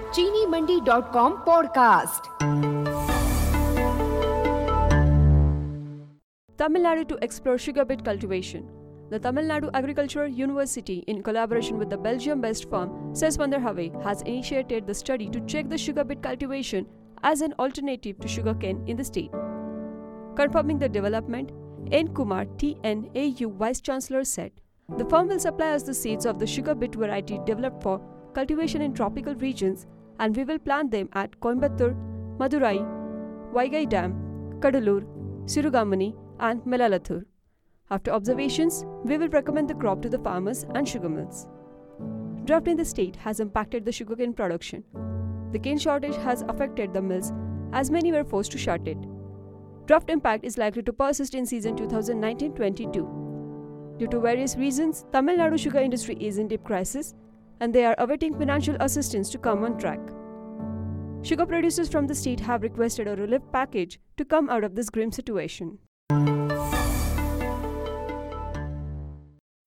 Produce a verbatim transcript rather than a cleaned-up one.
चीनी Mandi dot com podcast. Tamil Nadu to explore sugar beet cultivation. The Tamil Nadu Agricultural University, in collaboration with the Belgium-based firm Seswanderhave, has initiated the study to check the sugar beet cultivation as an alternative to sugarcane in the state. Confirming the development, N. Kumar, T N A U Vice Chancellor, said, "The firm will supply us the seeds of the sugar beet variety developed for cultivation in tropical regions, and we will plant them at Coimbatore, Madurai, Vaigai Dam, Kadalur, Sirugamani, and Melalathur. After observations, we will recommend the crop to the farmers and sugar mills." Drought in the state has impacted the sugarcane production. The cane shortage has affected the mills as many were forced to shut it. Drought impact is likely to persist in season twenty nineteen twenty-two. Due to various reasons, Tamil Nadu sugar industry is in deep crisis and they are awaiting financial assistance to come on track. Sugar producers from the state have requested a relief package to come out of this grim situation.